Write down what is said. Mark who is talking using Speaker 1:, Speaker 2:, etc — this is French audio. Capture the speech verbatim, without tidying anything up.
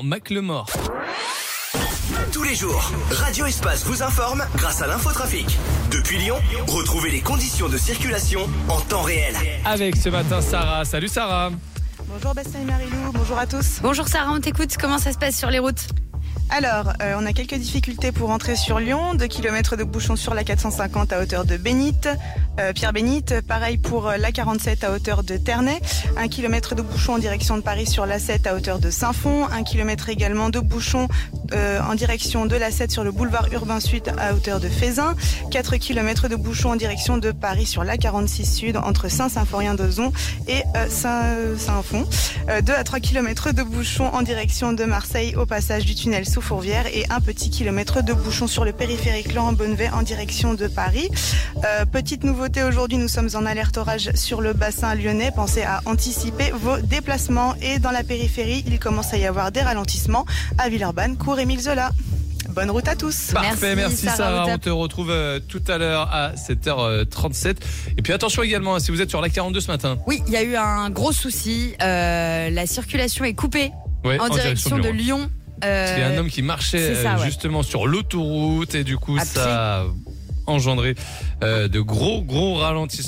Speaker 1: Macklemore.
Speaker 2: Tous les jours, Radio Espace vous informe grâce à l'infotrafic. Depuis Lyon, retrouvez les conditions de circulation en temps réel.
Speaker 1: Avec ce matin Sarah. Salut Sarah.
Speaker 3: Bonjour Bastien et Marilou, bonjour à tous.
Speaker 4: Bonjour Sarah, on t'écoute, comment ça se passe sur les routes ?
Speaker 3: Alors, euh, on a quelques difficultés pour entrer sur Lyon, deux kilomètres de bouchons sur la quatre cent cinquante à hauteur de Bénite, euh, Pierre-Bénite, pareil pour la quarante-sept à hauteur de Ternay, un kilomètre de bouchons en direction de Paris sur l'A sept à hauteur de Saint-Fond, un kilomètre également de bouchons euh, en direction de l'A sept sur le boulevard Urbain Sud à hauteur de Fézin, quatre kilomètres de bouchons en direction de Paris sur l'A quarante-six Sud entre Saint-Symphorien-d'Ozon et euh, Saint- Saint-Fond, euh, deux à trois kilomètres de bouchons en direction de Marseille au passage du tunnel sous Fourvière et un petit kilomètre de bouchon sur le périphérique Laurent-Bonnevet en direction de Paris. Euh, petite nouveauté aujourd'hui, nous sommes en alerte orage sur le bassin lyonnais. Pensez à anticiper vos déplacements et dans la périphérie, il commence à y avoir des ralentissements à Villeurbanne, Cours Émile Zola. Bonne route à tous.
Speaker 1: Parfait, merci, merci Sarah.
Speaker 4: Sarah,
Speaker 1: on te retrouve euh, tout à l'heure à sept heures trente-sept. Et puis attention également, hein, si vous êtes sur la quarante-deux ce matin.
Speaker 4: Oui, il y a eu un gros souci. Euh, la circulation est coupée
Speaker 1: Ouais,
Speaker 4: en,
Speaker 1: en
Speaker 4: direction,
Speaker 1: direction de
Speaker 4: de Lyon. Euh,
Speaker 1: Parce qu'il y a un homme qui marchait
Speaker 4: c'est ça,
Speaker 1: euh,
Speaker 4: ouais.
Speaker 1: justement sur l'autoroute et du coup
Speaker 4: À
Speaker 1: ça a engendré euh, de gros gros ralentissements.